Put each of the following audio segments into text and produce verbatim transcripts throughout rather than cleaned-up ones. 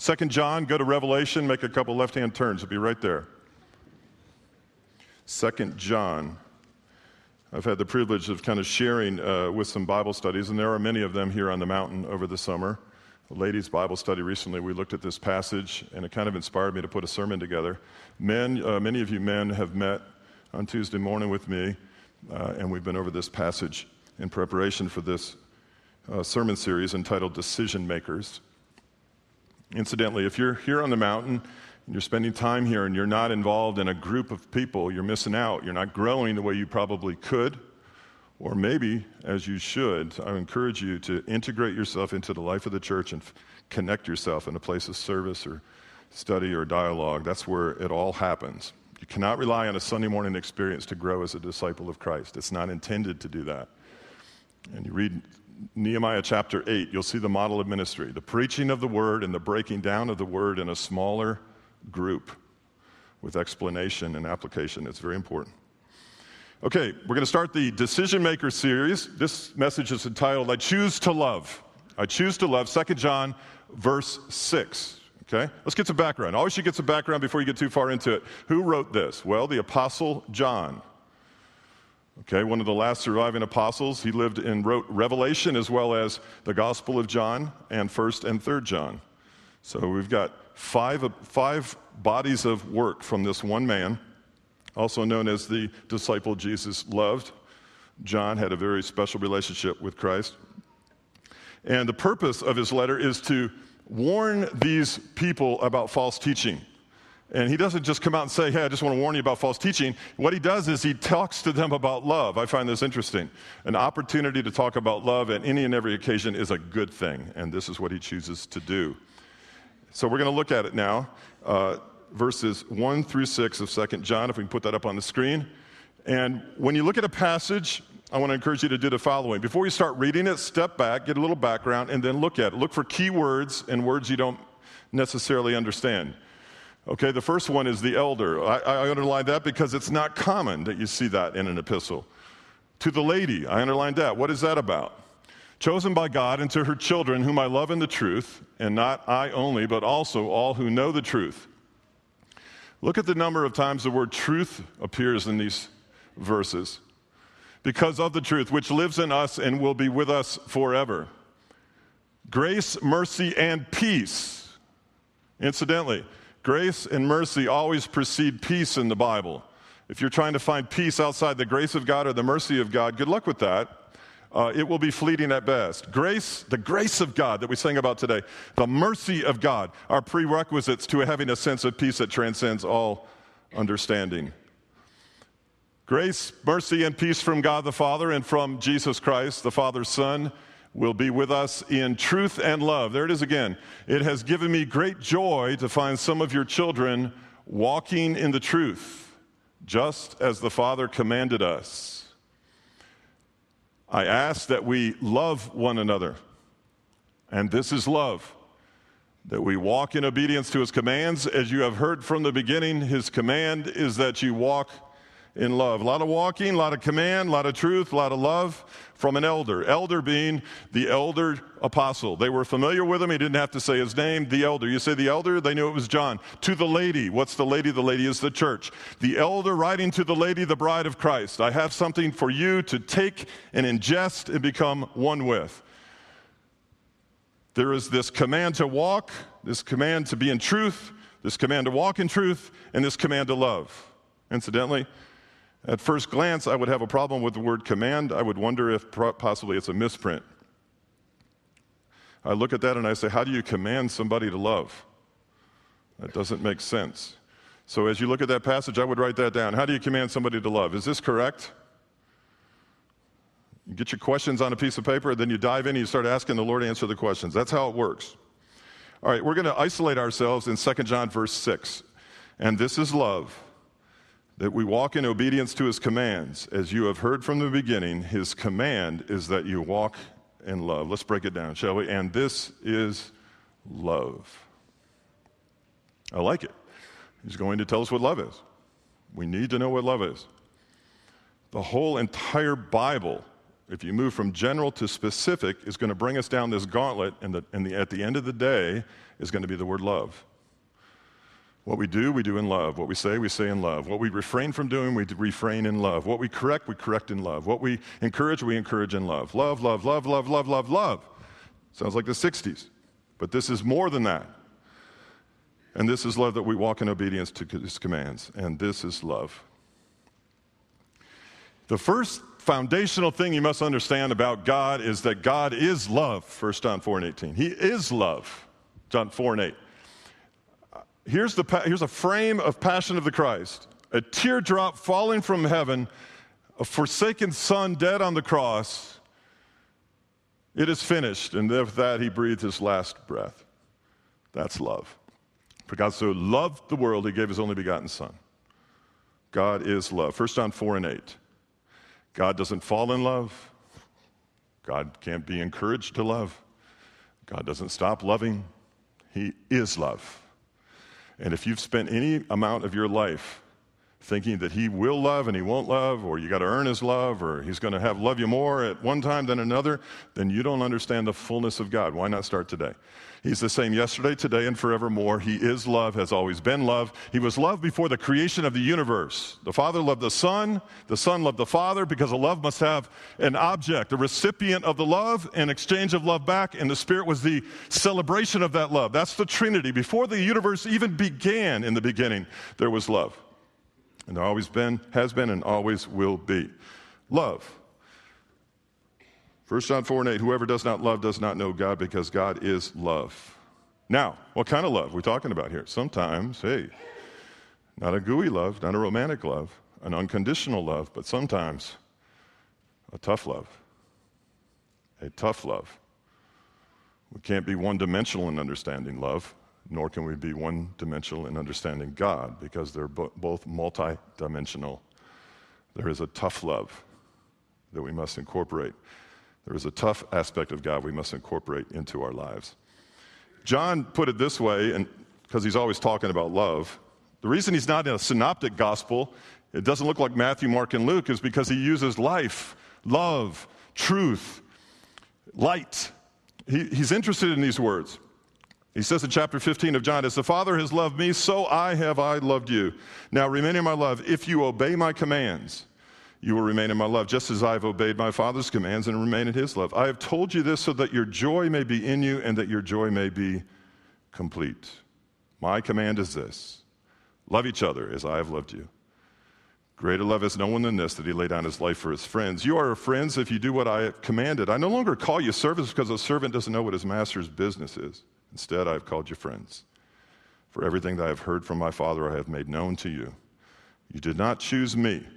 Second John, go to Revelation, make a couple left-hand turns. It'll be right there. Second John. I've had the privilege of kind of sharing uh, with some Bible studies, and there are many of them here on the mountain over the summer. The ladies' Bible study recently, we looked at this passage, and it kind of inspired me to put a sermon together. Men, uh, many of you men have met on Tuesday morning with me, uh, and we've been over this passage in preparation for this uh, sermon series entitled Decision Makers. Incidentally, if you're here on the mountain, and you're spending time here, and you're not involved in a group of people, you're missing out. You're not growing the way you probably could, or maybe as you should. I encourage you to integrate yourself into the life of the church and f- connect yourself in a place of service or study or dialogue. That's where it all happens. You cannot rely on a Sunday morning experience to grow as a disciple of Christ. It's not intended to do that. And you read Nehemiah chapter eight, you'll see the model of ministry, the preaching of the word and the breaking down of the word in a smaller group with explanation and application. It's very important. Okay, we're going to start the Decision Maker series. This message is entitled, I Choose to Love. I Choose to Love, Second John, verse six. Okay, let's get some background. Always should get some background before you get too far into it. Who wrote this? Well, the Apostle John. Okay, one of the last surviving apostles. He lived and wrote Revelation as well as the Gospel of John and First and Third John. So we've got five, five bodies of work from this one man, also known as the disciple Jesus loved. John had a very special relationship with Christ. And the purpose of his letter is to warn these people about false teaching. And he doesn't just come out and say, hey, I just want to warn you about false teaching. What he does is he talks to them about love. I find this interesting. An opportunity to talk about love at any and every occasion is a good thing, and this is what he chooses to do. So we're going to look at it now, uh, verses one through six of Second John, if we can put that up on the screen. And when you look at a passage, I want to encourage you to do the following. Before you start reading it, step back, get a little background, and then look at it. Look for key words and words you don't necessarily understand. Okay, the first one is the elder. I, I underline that because it's not common that you see that in an epistle. To the lady, I underlined that. What is that about? Chosen by God, and to her children, whom I love in the truth, and not I only, but also all who know the truth. Look at the number of times the word truth appears in these verses. Because of the truth, which lives in us and will be with us forever. Grace, mercy, and peace. Incidentally, grace and mercy always precede peace in the Bible. If you're trying to find peace outside the grace of God or the mercy of God, good luck with that. Uh, it will be fleeting at best. Grace, the grace of God that we sang about today, the mercy of God are prerequisites to having a sense of peace that transcends all understanding. Grace, mercy, and peace from God the Father and from Jesus Christ, the Father's Son, will be with us in truth and love. There it is again. It has given me great joy to find some of your children walking in the truth, just as the Father commanded us. I ask that we love one another, and this is love, that we walk in obedience to his commands. As you have heard from the beginning, his command is that you walk in love. A lot of walking, a lot of command, a lot of truth, a lot of love from an elder. Elder being the elder apostle. They were familiar with him. He didn't have to say his name, the elder. You say the elder, they knew it was John. To the lady. What's the lady? The lady is the church. The elder writing to the lady, the bride of Christ. I have something for you to take and ingest and become one with. There is this command to walk, this command to be in truth, this command to walk in truth, and this command to love. Incidentally, at first glance, I would have a problem with the word command. I would wonder if possibly it's a misprint. I look at that and I say, how do you command somebody to love? That doesn't make sense. So as you look at that passage, I would write that down. How do you command somebody to love? Is this correct? You get your questions on a piece of paper, then you dive in and you start asking the Lord to answer the questions. That's how it works. All right, we're going to isolate ourselves in Second John verse six. And this is love, that we walk in obedience to his commands. As you have heard from the beginning, his command is that you walk in love. Let's break it down, shall we? And this is love. I like it. He's going to tell us what love is. We need to know what love is. The whole entire Bible if you move from general to specific, is going to bring us down this gauntlet, and, the, and the, at the end of the day is going to be the word love. What we do, we do in love. What we say, we say in love. What we refrain from doing, we refrain in love. What we correct, we correct in love. What we encourage, we encourage in love. Love, love, love, love, love, love, love. Sounds like the sixties. But this is more than that. And this is love, that we walk in obedience to his commands. And this is love. The first foundational thing you must understand about God is that God is love, First John four and eighteen. He is love, John four and eight. Here's, the, here's a frame of Passion of the Christ. A teardrop falling from heaven, a forsaken son dead on the cross. It is finished, and with that he breathed his last breath. That's love. For God so loved the world, he gave his only begotten son. God is love. First John four and eight. God doesn't fall in love. God can't be encouraged to love. God doesn't stop loving. He is love. And if you've spent any amount of your life thinking that he will love and he won't love, or you got to earn his love, or he's going to have love you more at one time than another, then you don't understand the fullness of God. Why not start today? He's the same yesterday, today, and forevermore. He is love, has always been love. He was love before the creation of the universe. The Father loved the Son. The Son loved the Father, because a love must have an object, a recipient of the love, an exchange of love back, and the Spirit was the celebration of that love. That's the Trinity. Before the universe even began, in the beginning, there was love. And there always been, has been, and always will be. Love. First John four and eight, whoever does not love does not know God, because God is love. Now, what kind of love are we talking about here? Sometimes, hey, not a gooey love, not a romantic love, an unconditional love, but sometimes a tough love. A tough love. We can't be one-dimensional in understanding love, nor can we be one-dimensional in understanding God, because they're bo- both multi-dimensional. There is a tough love that we must incorporate. There is a tough aspect of God we must incorporate into our lives. John put it this way, and because he's always talking about love. The reason he's not in a synoptic gospel, it doesn't look like Matthew, Mark, and Luke, is because he uses life, love, truth, light. He, he's interested in these words. He says in chapter fifteen of John, as the Father has loved me, so I have I loved you. Now remain in my love. If you obey my commands, you will remain in my love, just as I have obeyed my Father's commands and remain in his love. I have told you this so that your joy may be in you and that your joy may be complete. My command is this: love each other as I have loved you. Greater love has no one than this, that he laid down his life for his friends. You are friends if you do what I have commanded. I no longer call you servants, because a servant doesn't know what his master's business is. Instead, I have called you friends. For everything that I have heard from my Father I have made known to you. You did not choose me,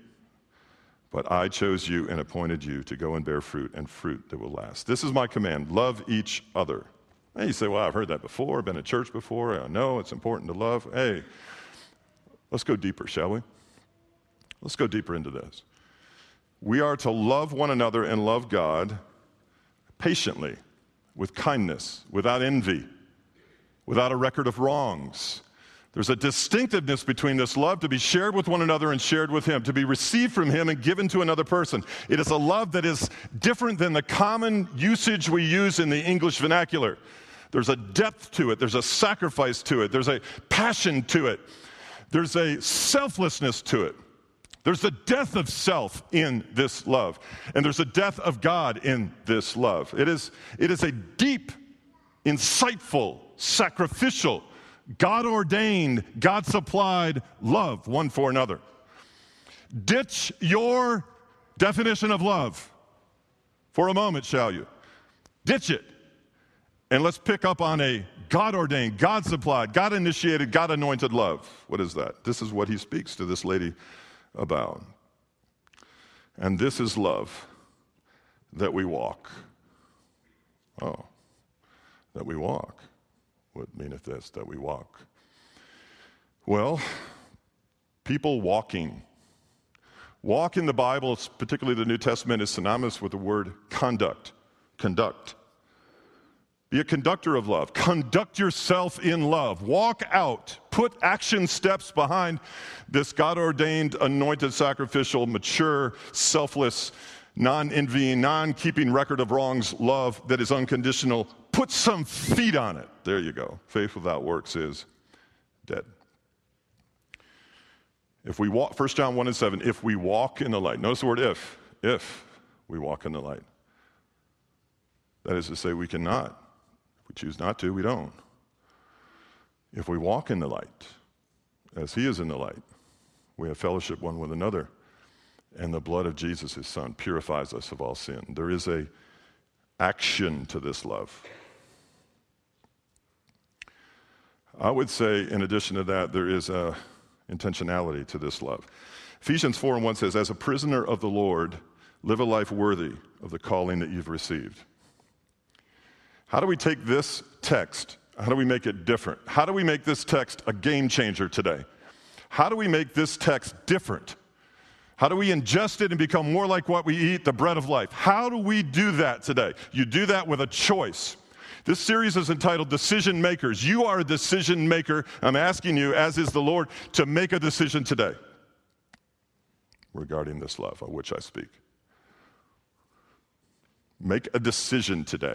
but I chose you and appointed you to go and bear fruit, and fruit that will last. This is my command: love each other. And you say, well, I've heard that before, I've been at church before, I know it's important to love. Hey, let's go deeper, shall we? Let's go deeper into this. We are to love one another and love God patiently, with kindness, without envy, without a record of wrongs. There's a distinctiveness between this love to be shared with one another and shared with him, to be received from him and given to another person. It is a love that is different than the common usage we use in the English vernacular. There's a depth to it. There's a sacrifice to it. There's a passion to it. There's a selflessness to it. There's the death of self in this love. And there's a death of God in this love. It is, it is a deep, insightful, sacrificial, God-ordained, God-supplied love one for another. Ditch your definition of love for a moment, shall you? Ditch it. And let's pick up on a God-ordained, God-supplied, God-initiated, God-anointed love. What is that? This is what he speaks to this lady about. And this is love, that we walk. Oh, that we walk. What meaneth this, that we walk? Well, people walking. Walk in the Bible, particularly the New Testament, is synonymous with the word conduct. Conduct. Be a conductor of love. Conduct yourself in love. Walk out. Put action steps behind this God-ordained, anointed, sacrificial, mature, selfless, non-envying, non-keeping record of wrongs love that is unconditional. Put some feet on it. There you go. Faith without works is dead. If we walk, First John one and seven, if we walk in the light. Notice the word if. If we walk in the light. That is to say, we cannot. If we choose not to, we don't. If we walk in the light, as he is in the light, we have fellowship one with another. And the blood of Jesus, his son, purifies us of all sin. There is a action to this love. I would say, in addition to that, there is a intentionality to this love. Ephesians four and one says, as a prisoner of the Lord, live a life worthy of the calling that you've received. How do we take this text? How do we make it different? How do we make this text a game changer today? How do we make this text different? How do we ingest it and become more like what we eat, the bread of life? How do we do that today? You do that with a choice. This series is entitled Decision Makers. You are a decision maker. I'm asking you, as is the Lord, to make a decision today regarding this love of which I speak. Make a decision today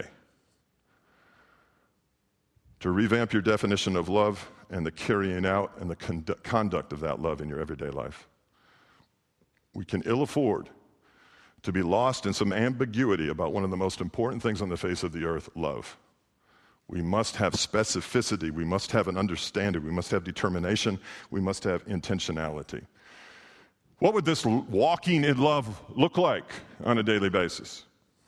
to revamp your definition of love and the carrying out and the condu- conduct of that love in your everyday life. We can ill afford to be lost in some ambiguity about one of the most important things on the face of the earth, love. We must have specificity. We must have an understanding. We must have determination. We must have intentionality. What would this walking in love look like on a daily basis?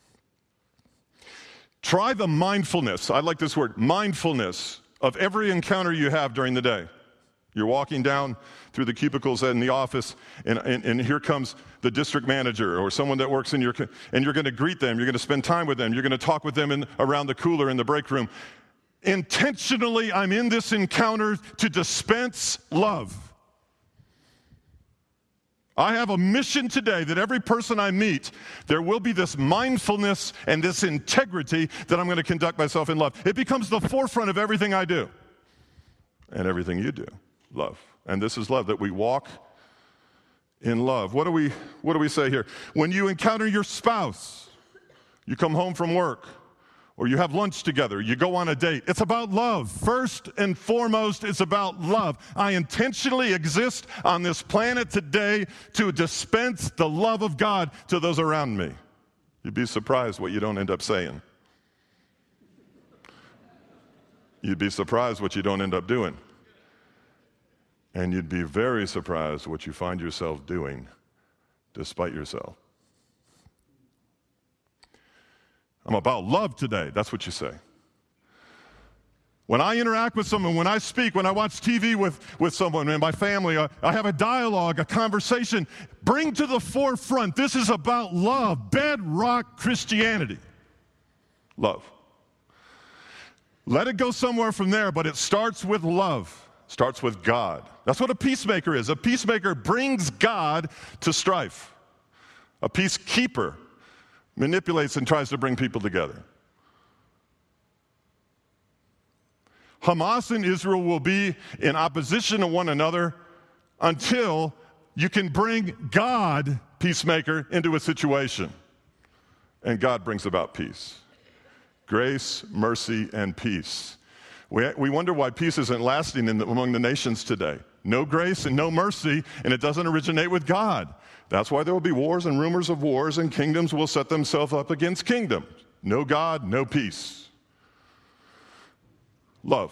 Try the mindfulness, I like this word, mindfulness of every encounter you have during the day. You're walking down through the cubicles in the office, and, and, and here comes the district manager or someone that works in your, and you're going to greet them, you're going to spend time with them, you're going to talk with them in, around the cooler in the break room. Intentionally, I'm in this encounter to dispense love. I have a mission today that every person I meet, there will be this mindfulness and this integrity that I'm going to conduct myself in love. It becomes the forefront of everything I do and everything you do. Love. And this is love, that we walk in love. What do we what do we say here? When you encounter your spouse, you come home from work, or you have lunch together, you go on a date, it's about love. First and foremost, it's about love. I intentionally exist on this planet today to dispense the love of God to those around me. You'd be surprised what you don't end up saying. You'd be surprised what you don't end up doing. And you'd be very surprised what you find yourself doing despite yourself. I'm about love today. That's what you say. When I interact with someone, when I speak, when I watch T V with, with someone in my family, I, I have a dialogue, a conversation, bring to the forefront, this is about love, bedrock Christianity. Love. Let it go somewhere from there, but it starts with love. Starts with God. That's what a peacemaker is. A peacemaker brings God to strife. A peacekeeper manipulates and tries to bring people together. Hamas and Israel will be in opposition to one another until you can bring God, peacemaker, into a situation. And God brings about peace. Grace, mercy, and peace. We, we wonder why peace isn't lasting in the, among the nations today. No grace and no mercy, and it doesn't originate with God. That's why there will be wars and rumors of wars, and kingdoms will set themselves up against kingdoms. No God, no peace. Love.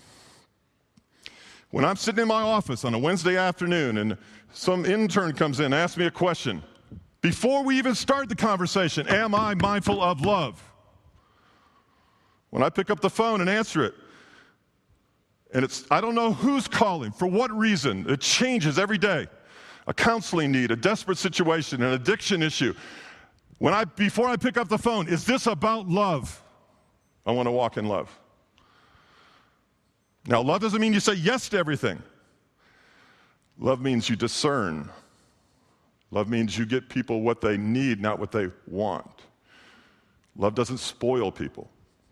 When I'm sitting in my office on a Wednesday afternoon and some intern comes in and asks me a question, before we even start the conversation, am I mindful of love? When I pick up the phone and answer it, and it's, I don't know who's calling, for what reason. It changes every day. A counseling need, a desperate situation, an addiction issue. When I, before I pick up the phone, is this about love? I want to walk in love. Now, love doesn't mean you say yes to everything. Love means you discern. Love means you get people what they need, not what they want. Love doesn't spoil people.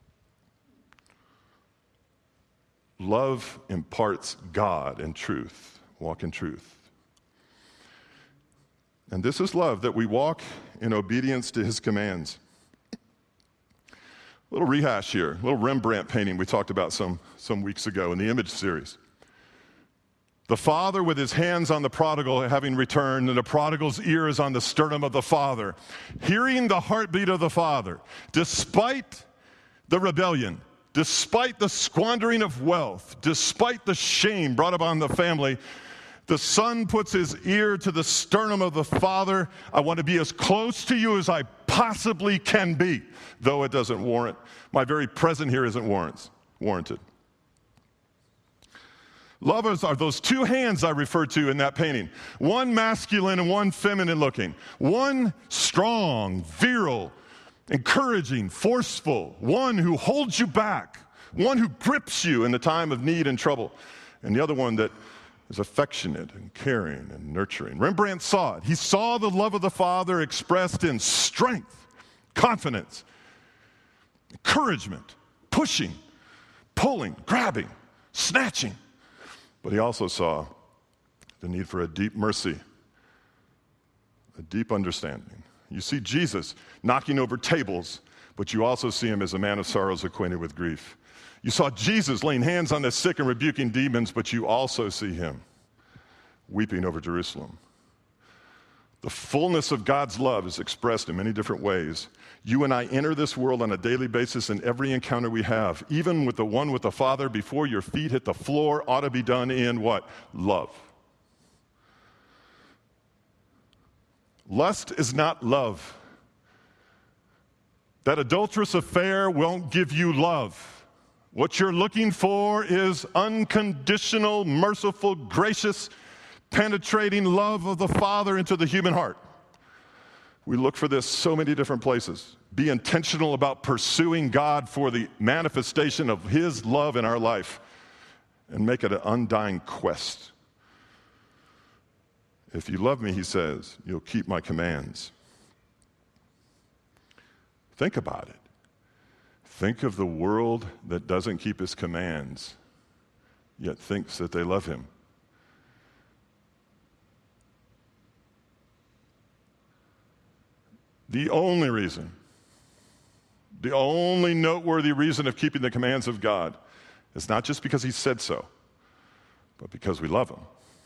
Love imparts God and truth. Walk in truth. And this is love, that we walk in obedience to his commands. A little rehash here, a little Rembrandt painting we talked about some, some weeks ago in the Image series. The father with his hands on the prodigal having returned, and the prodigal's ear is on the sternum of the father, hearing the heartbeat of the father. Despite the rebellion, despite the squandering of wealth, despite the shame brought upon the family, the son puts his ear to the sternum of the father. I want to be as close to you as I possibly can be, though it doesn't warrant. My very presence here isn't warrants, warranted. Lovers are those two hands I referred to in that painting. One masculine and one feminine looking. One strong, virile, encouraging, forceful. One who holds you back. One who grips you in the time of need and trouble. And the other one that is affectionate and caring and nurturing. Rembrandt saw it. He saw the love of the Father expressed in strength, confidence, encouragement, pushing, pulling, grabbing, snatching. But he also saw the need for a deep mercy, a deep understanding. You see Jesus knocking over tables, but you also see him as a man of sorrows acquainted with grief. You saw Jesus laying hands on the sick and rebuking demons, but you also see him weeping over Jerusalem. The fullness of God's love is expressed in many different ways. You and I enter this world on a daily basis in every encounter we have, even with the one with the Father before your feet hit the floor, ought to be done in what? Love. Lust is not love. That adulterous affair won't give you love. What you're looking for is unconditional, merciful, gracious, penetrating love of the Father into the human heart. We look for this so many different places. Be intentional about pursuing God for the manifestation of his love in our life and make it an undying quest. If you love me, he says, you'll keep my commands. Think about it. Think of the world that doesn't keep his commands, yet thinks that they love him. The only reason, the only noteworthy reason of keeping the commands of God is not just because he said so, but because we love him.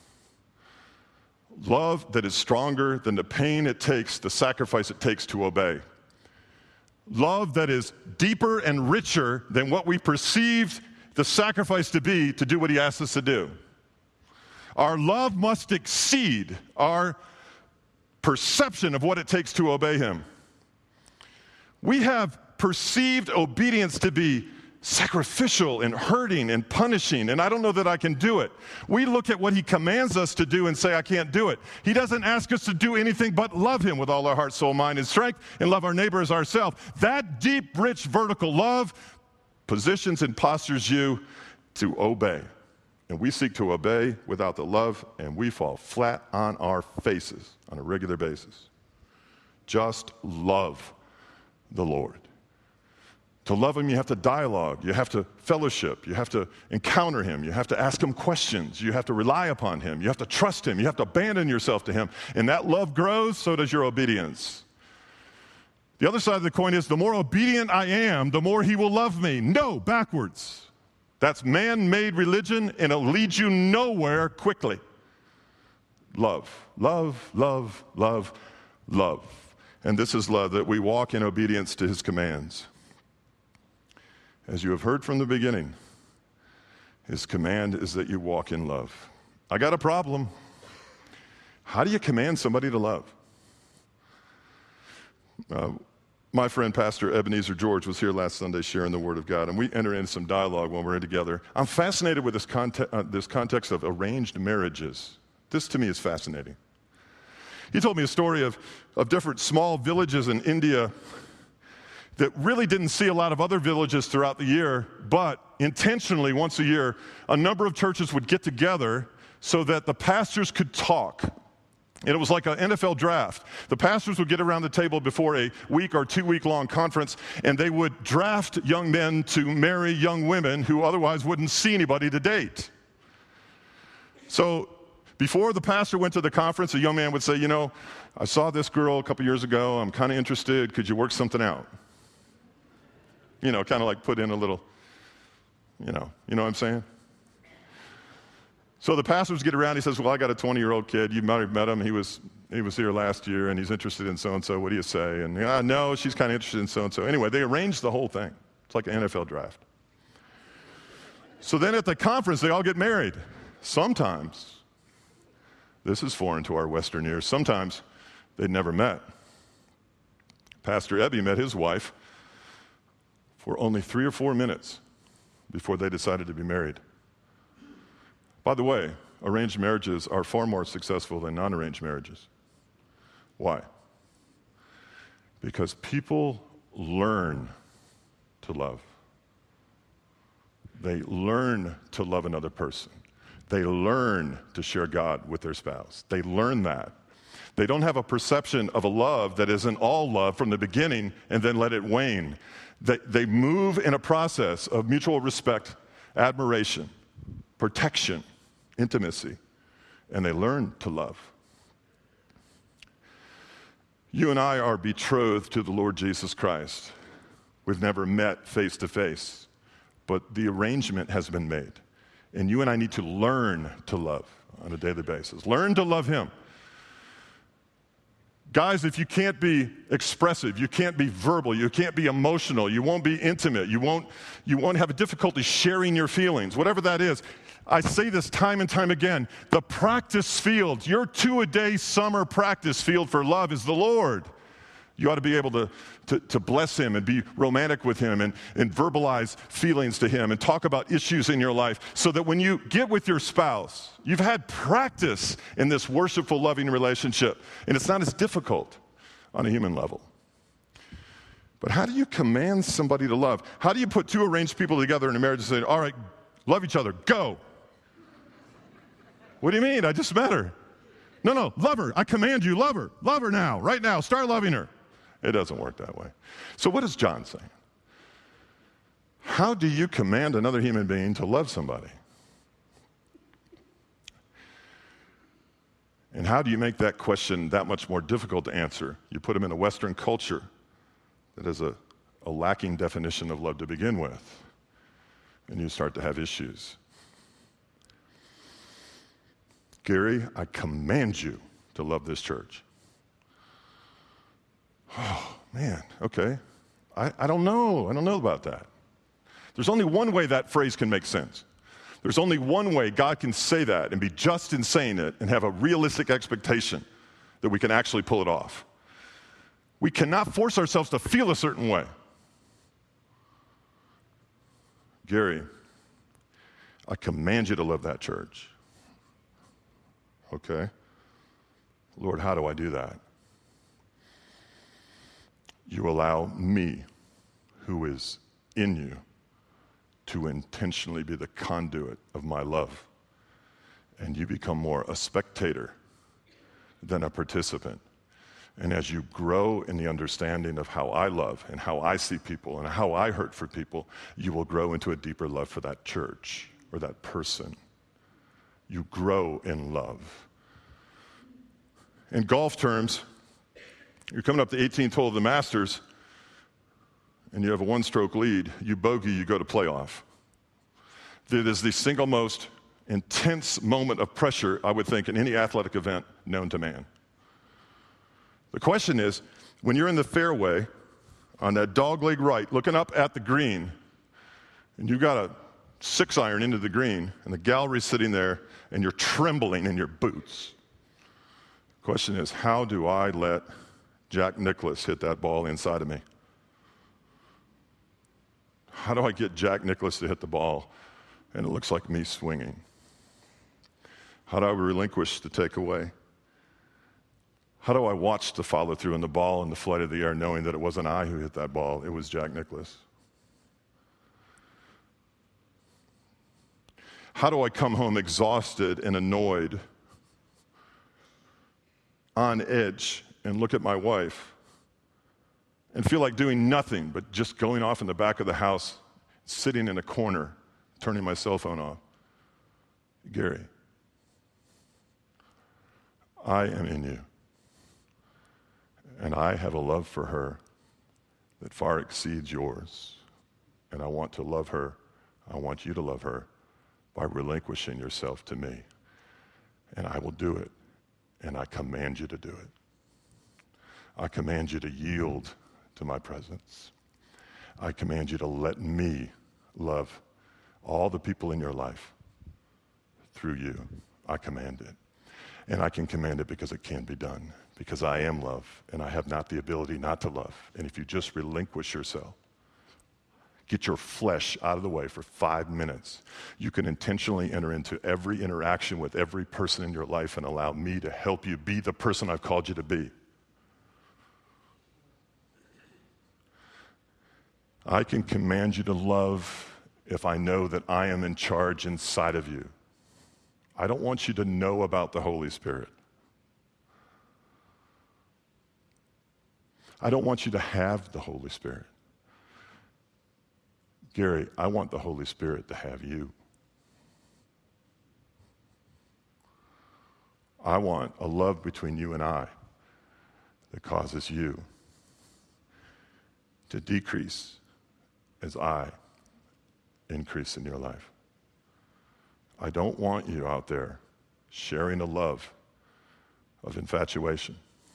Love that is stronger than the pain it takes, the sacrifice it takes to obey. Love that is deeper and richer than what we perceived the sacrifice to be to do what he asks us to do. Our love must exceed our perception of what it takes to obey him. We have perceived obedience to be sacrificial and hurting and punishing, and I don't know that I can do it. We look at what he commands us to do and say, I can't do it. He doesn't ask us to do anything but love him with all our heart, soul, mind, and strength, and love our neighbor as ourselves. That deep, rich, vertical love positions and postures you to obey. And we seek to obey without the love, and we fall flat on our faces on a regular basis. Just love the Lord. To love him, you have to dialogue, you have to fellowship, you have to encounter him, you have to ask him questions, you have to rely upon him, you have to trust him, you have to abandon yourself to him. And that love grows, so does your obedience. The other side of the coin is the more obedient I am, the more he will love me. No, backwards. That's man-made religion, and it'll lead you nowhere quickly. Love, love, love, love, love. And this is love, that we walk in obedience to his commands. As you have heard from the beginning, his command is that you walk in love. I got a problem. How do you command somebody to love? Uh, My friend, Pastor Ebenezer George, was here last Sunday sharing the Word of God, and we entered into some dialogue when we're in together. I'm fascinated with this, conte- uh, this context of arranged marriages. This, to me, is fascinating. He told me a story of, of different small villages in India that really didn't see a lot of other villages throughout the year, but intentionally, once a year, a number of churches would get together so that the pastors could talk. And it was like an N F L draft. The pastors would get around the table before a week or two-week-long conference, and they would draft young men to marry young women who otherwise wouldn't see anybody to date. So Before the pastor went to the conference, a young man would say, you know, I saw this girl a couple years ago. I'm kind of interested. Could you work something out? You know, kind of like put in a little, you know, you know what I'm saying? So the pastors get around. He says, well, I got a twenty-year-old kid. You might have met him. He was he was here last year, and he's interested in so-and-so. What do you say? And, ah, no, she's kind of interested in so-and-so. Anyway, they arranged the whole thing. It's like an N F L draft. So then at the conference, they all get married. Sometimes, this is foreign to our Western ears, sometimes they'd never met. Pastor Ebby met his wife for only three or four minutes before they decided to be married. By the way, arranged marriages are far more successful than non-arranged marriages. Why? Because people learn to love. They learn to love another person. They learn to share God with their spouse. They learn that. They don't have a perception of a love that isn't all love from the beginning and then let it wane. They, they move in a process of mutual respect, admiration, protection, intimacy, and they learn to love. You and I are betrothed to the Lord Jesus Christ. We've never met face to face, but the arrangement has been made. And you and I need to learn to love on a daily basis. Learn to love Him. Guys, if you can't be expressive, you can't be verbal, you can't be emotional, you won't be intimate, you won't, you won't have a difficulty sharing your feelings, whatever that is. I say this time and time again, the practice field, your two-a-day summer practice field for love is the Lord. You ought to be able to, to, to bless Him and be romantic with Him and, and verbalize feelings to Him and talk about issues in your life so that when you get with your spouse, you've had practice in this worshipful, loving relationship, and it's not as difficult on a human level. But how do you command somebody to love? How do you put two arranged people together in a marriage and say, all right, love each other, go? What do you mean? I just met her. No, no, love her. I command you, love her. Love her now, right now. Start loving her. It doesn't work that way. So what is John saying? How do you command another human being to love somebody? And how do you make that question that much more difficult to answer? You put them in a Western culture that has a, a lacking definition of love to begin with, and you start to have issues. Gary, I command you to love this church. Oh, man, okay. I, I don't know. I don't know about that. There's only one way that phrase can make sense. There's only one way God can say that and be just in saying it and have a realistic expectation that we can actually pull it off. We cannot force ourselves to feel a certain way. Gary, I command you to love that church. Okay. Lord, how do I do that? You allow me, who is in you, to intentionally be the conduit of my love. And you become more a spectator than a participant. And as you grow in the understanding of how I love and how I see people and how I hurt for people, you will grow into a deeper love for that church or that person. You grow in love. In golf terms, you're coming up the eighteenth hole of the Masters, and you have a one-stroke lead. You bogey, you go to playoff. It is the single most intense moment of pressure, I would think, in any athletic event known to man. The question is, when you're in the fairway, on that dogleg right, looking up at the green, and you've got a six iron into the green, and the gallery's sitting there, and you're trembling in your boots. The question is, how do I let Jack Nicklaus hit that ball inside of me? How do I get Jack Nicklaus to hit the ball and it looks like me swinging? How do I relinquish the takeaway? How do I watch the follow through in the ball and the flight of the air knowing that it wasn't I who hit that ball, it was Jack Nicklaus? How do I come home exhausted and annoyed, on edge, and look at my wife and feel like doing nothing but just going off in the back of the house, sitting in a corner, turning my cell phone off? Gary, I am in you, and I have a love for her that far exceeds yours, and I want to love her. I want you to love her by relinquishing yourself to me, and I will do it, and I command you to do it. I command you to yield to my presence. I command you to let me love all the people in your life through you. I command it. And I can command it because it can be done, because I am love, and I have not the ability not to love. And if you just relinquish yourself, get your flesh out of the way for five minutes, you can intentionally enter into every interaction with every person in your life and allow me to help you be the person I've called you to be. I can command you to love if I know that I am in charge inside of you. I don't want you to know about the Holy Spirit. I don't want you to have the Holy Spirit. Gary, I want the Holy Spirit to have you. I want a love between you and I that causes you to decrease as I increase in your life. I don't want you out there sharing a love of infatuation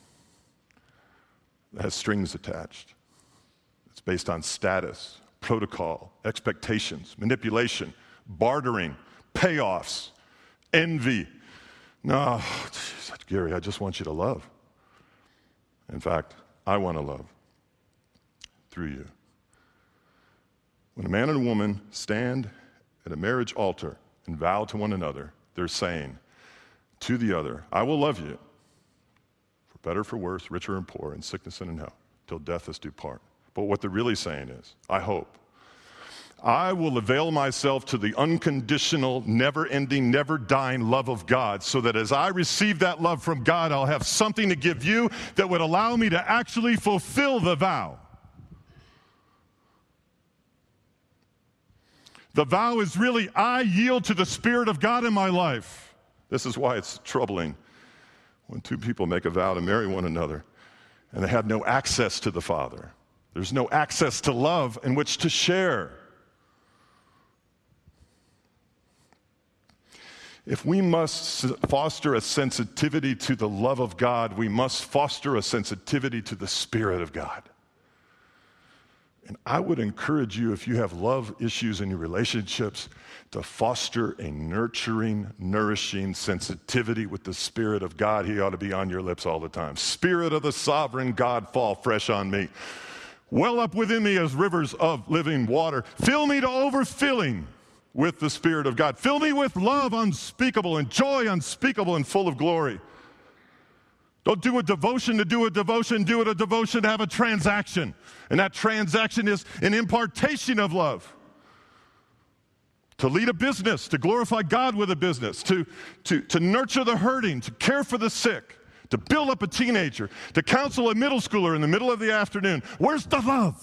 that has strings attached. It's based on status, protocol, expectations, manipulation, bartering, payoffs, envy. No, geez, Gary, I just want you to love. In fact, I want to love through you. When a man and a woman stand at a marriage altar and vow to one another, they're saying to the other, I will love you, for better, for worse, richer and poor, in sickness and in health, till death us do part. But what they're really saying is, I hope, I will avail myself to the unconditional, never-ending, never-dying love of God, so that as I receive that love from God, I'll have something to give you that would allow me to actually fulfill the vow. The vow is really, I yield to the Spirit of God in my life. This is why it's troubling when two people make a vow to marry one another and they have no access to the Father. There's no access to love in which to share. If we must foster a sensitivity to the love of God, we must foster a sensitivity to the Spirit of God. And I would encourage you, if you have love issues in your relationships, to foster a nurturing, nourishing sensitivity with the Spirit of God. He ought to be on your lips all the time. Spirit of the sovereign God, fall fresh on me. Well up within me as rivers of living water. Fill me to overfilling with the Spirit of God. Fill me with love unspeakable and joy unspeakable and full of glory. Don't do a devotion to do a devotion. Do it a devotion to have a transaction. And that transaction is an impartation of love. To lead a business, to glorify God with a business, to, to, to nurture the hurting, to care for the sick, to build up a teenager, to counsel a middle schooler in the middle of the afternoon. Where's the love?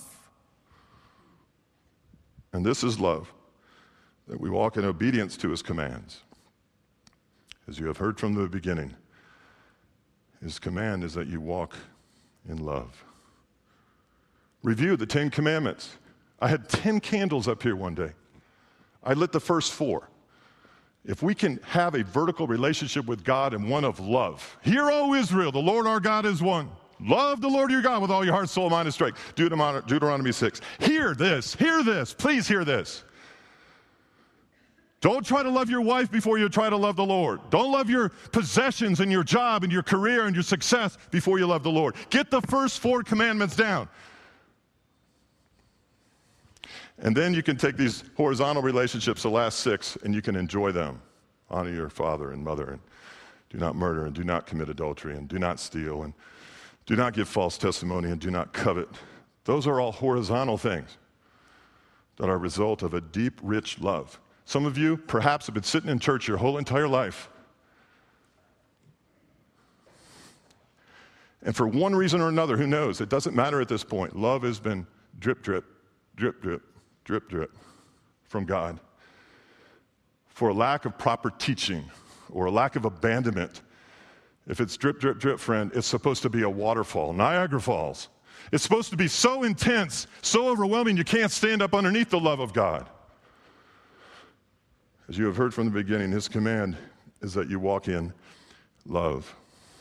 And this is love, that we walk in obedience to his commands. As you have heard from the beginning, his command is that you walk in love. Review the Ten Commandments. I had ten candles up here one day. I lit the first four. If we can have a vertical relationship with God and one of love. Hear, O Israel, the Lord our God is one. Love the Lord your God with all your heart, soul, mind, and strength. Deuteronomy, Deuteronomy six. Hear this. Hear this. Please hear this. Don't try to love your wife before you try to love the Lord. Don't love your possessions and your job and your career and your success before you love the Lord. Get the first four commandments down. And then you can take these horizontal relationships, the last six, and you can enjoy them. Honor your father and mother, and do not murder, and do not commit adultery, and do not steal, and do not give false testimony, and do not covet. Those are all horizontal things that are a result of a deep, rich love. Some of you perhaps have been sitting in church your whole entire life. And for one reason or another, who knows? It doesn't matter at this point. Love has been drip, drip, drip, drip, drip, drip from God. For a lack of proper teaching or a lack of abandonment, If it's drip, drip, drip, friend, it's supposed to be a waterfall, Niagara Falls. It's supposed to be so intense, so overwhelming, you can't stand up underneath the love of God. As you have heard from the beginning, his command is that you walk in love.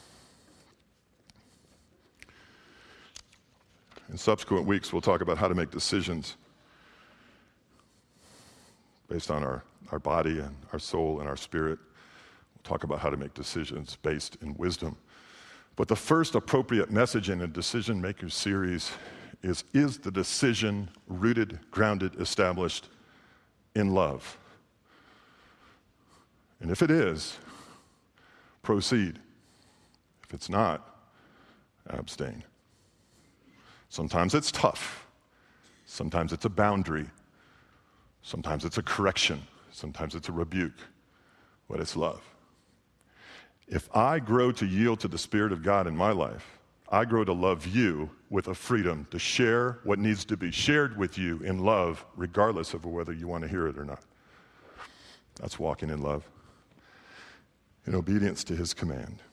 In subsequent weeks, we'll talk about how to make decisions based on our, our body and our soul and our spirit. We'll talk about how to make decisions based in wisdom. But the first appropriate message in a Decision Makers series is, is the decision rooted, grounded, established in love? And if it is, proceed. If it's not, abstain. Sometimes it's tough. Sometimes it's a boundary. Sometimes it's a correction. Sometimes it's a rebuke. But it's love. If I grow to yield to the Spirit of God in my life, I grow to love you with a freedom to share what needs to be shared with you in love, regardless of whether you want to hear it or not. That's walking in love, in obedience to his command.